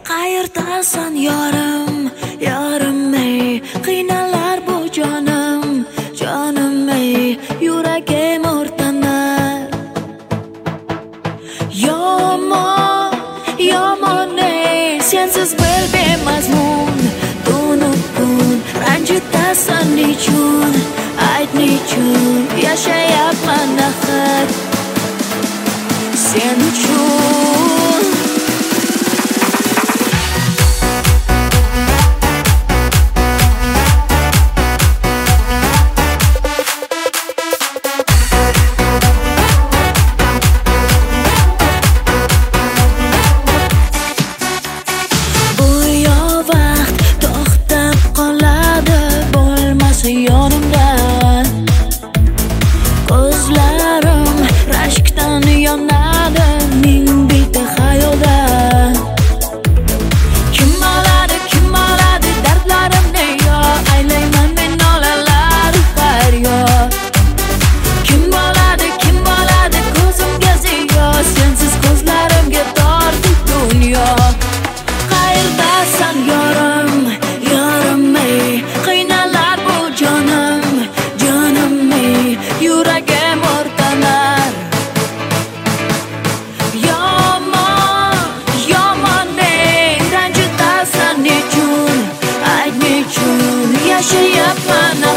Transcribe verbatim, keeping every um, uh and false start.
Qayerdasan yorim, yorim ey, qiynalar bu jonim, jonim ey, yuragim o'rtanar. Yomon, yomon ey, sensiz bir bemazmun, tunu kun, ranjitasan nechun, ayt nechun, yashayapman axir sen uchun. Yonimdan ko'zlarim rashkdan yonadi, ming bitta xayolda. Kim oladi, kim oladi dardlarimni, yo aylayman men nolalar faryod. Kim oladi, kim oladi ko'zimga ziyo, sensiz ko'zlarimga tortib dunyo. Qayerdasan yorim, yorim ey, qiynalar bu jonim, jonim ey, yuragim o'rtanar. Yomon, yomon ey, ranjitasan nechun, ayt nechun, yashayapman